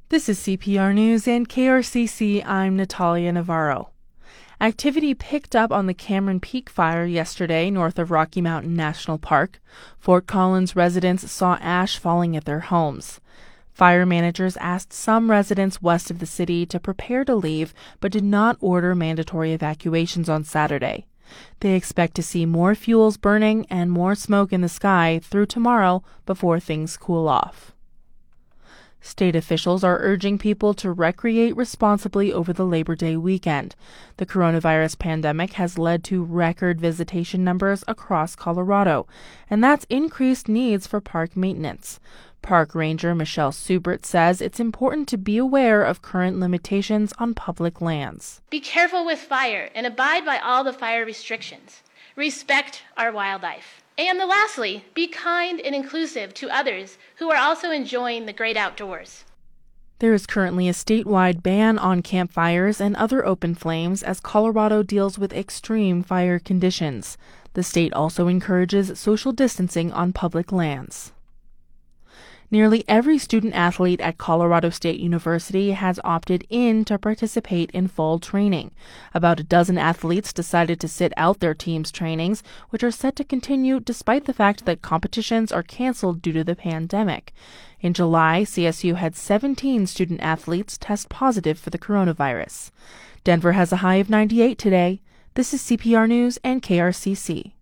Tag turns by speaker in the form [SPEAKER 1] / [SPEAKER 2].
[SPEAKER 1] This is CPR News and KRCC. I'm Natalia Navarro. Activity picked up on the Cameron Peak fire yesterday north of Rocky Mountain National Park. Fort Collins residents saw ash falling at their homes. Fire managers asked some residents west of the city to prepare to leave, but did not order mandatory evacuations on Saturday. They expect to see more fuels burning and more smoke in the sky through tomorrow before things cool off. State officials are urging people to recreate responsibly over the Labor Day weekend. The coronavirus pandemic has led to record visitation numbers across Colorado, and that's increased needs for park maintenance. Park Ranger Michelle Subert says it's important to be aware of current limitations on public lands.
[SPEAKER 2] Be careful with fire and abide by all the fire restrictions. Respect our wildlife. And lastly, be kind and inclusive to others who are also enjoying the great outdoors.
[SPEAKER 1] There is currently a statewide ban on campfires and other open flames as Colorado deals with extreme fire conditions. The state also encourages social distancing on public lands. Nearly every student-athlete at Colorado State University has opted in to participate in fall training. About a dozen athletes decided to sit out their team's trainings, which are set to continue despite the fact that competitions are canceled due to the pandemic. In July, CSU had 17 student-athletes test positive for the coronavirus. Denver has a high of 98 today. This is CPR News and KRCC.